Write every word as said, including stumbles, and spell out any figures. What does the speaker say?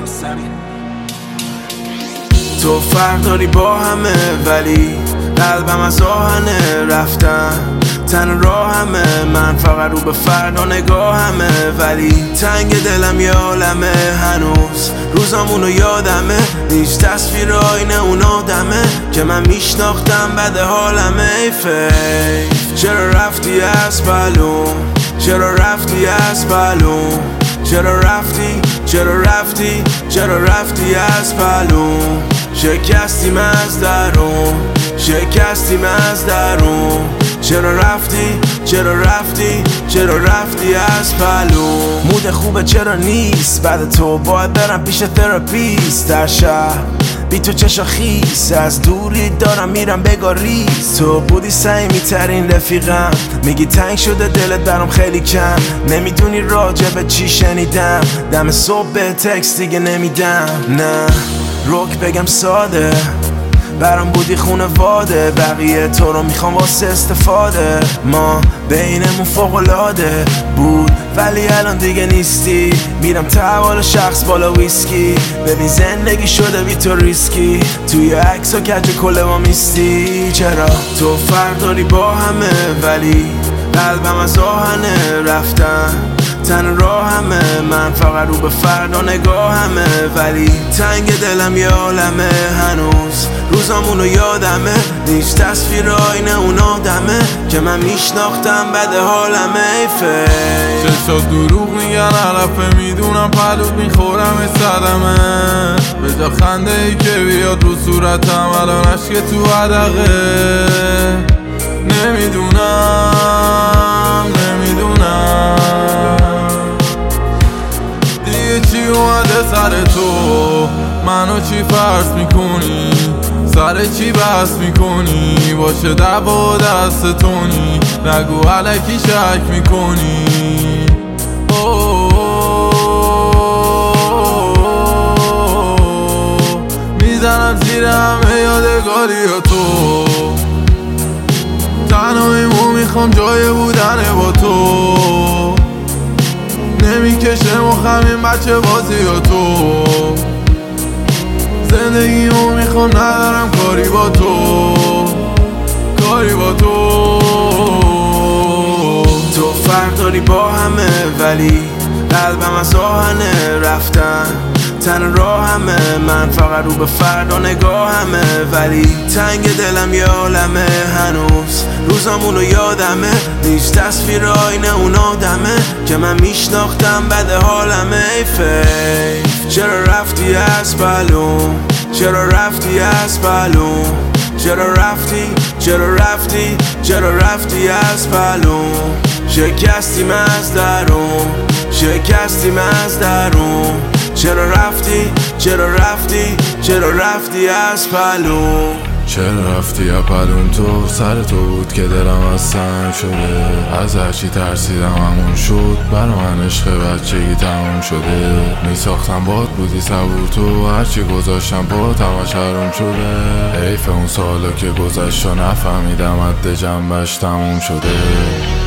تو فرق داری با همه ولی قلبم از آهنه رفتن تن راه همه من فقط رو به فردا نگاه همه ولی تنگ دلم یه عالمه هنوز روزامونو یادمه هیچ تصویر آینه اون آدمه که من میشناختم بد حالمه ای فیف چرا رفتی از پلوم چرا رفتی از پلوم چرا رفتی چرا رفتی چرا رفتی از پلوم شکستیم از درون شکستیم از درون چرا رفتی چرا رفتی چرا رفتی از پلو مود خوبه چرا نیست بعد تو باید برم پیش تراپیست در شهر بی تو چشا خیس از دوری دارم میرم بگاریز تو بودی صمیمی ترین رفیقم میگی تنگ شده دلت برام خیلی کم نمیدونی راجع به چی شنیدم دم صبح به تکست دیگه نمیدم نه روک بگم ساده برام بودی خونواده بقیه تو رو میخوام واسه استفاده ما بینمون فوق‌العاده بود ولی الان دیگه نیستی میرم تحوال شخص بالا ویسکی ببین زندگی شده بی تو ریسکی توی عکس و کج کل ما میستی چرا تو فرق داری با همه ولی قلبم از آهنه رفتن تن راه همه من فقط رو به فردا نگاه همه ولی تنگ دلم یه عالمه هنوز روزامونو یادمه هیچ تصویر آینه اون آدمه که من میشناختم بد حالمه ای فیل چشات دروغ میگن علفه میدونم پلوت میخورم صدمه به جا خنده ای که بیاد رو صورتم الان عشق تو عدقه نمیدونم نمیدونم دیگه چی اومده سر تو منو چی فرض میکنی سر چی بحث میکنی باشه دعوا دستتونی نگو علکی شک میکنی میزنم زیر همه یادگاری تو تنهاییمو میخوام جای بودن با تو نمیکشه مخم این بچه بازی با تو زندگیمو میخوام ندارم کاری با تو کاری با تو تو فرق داری با همه ولی قلبم از آهنه رفتن تن راه همه من فقط رو به فردا نگاه همه ولی تنگ دلم یه عالمه هنوز روزامونو یادمه هیچ تصویر آینه اون آدمه که من میشناختم بد حالمه ای فیف چرا رفتی از پلوم چرا رفتی از پلوم چرا رفتی چرا رفتی چرا رفتی از پلوم شکستیم از درون شکستیم از درون چرا رفتی چرا رفتی چرا رفتی از پلوم چرا رفتی از پلوم تو سر تو بود که دلم از سنگ شده از هرچی ترسیدم همون شد برا من عشق بچگی تموم شده میساختم باد بودی صبور تو هرچی گذاشتم با تماش حروم شده حیف اون سالا که گذشت و نفهمیدم عد جنبش تموم شده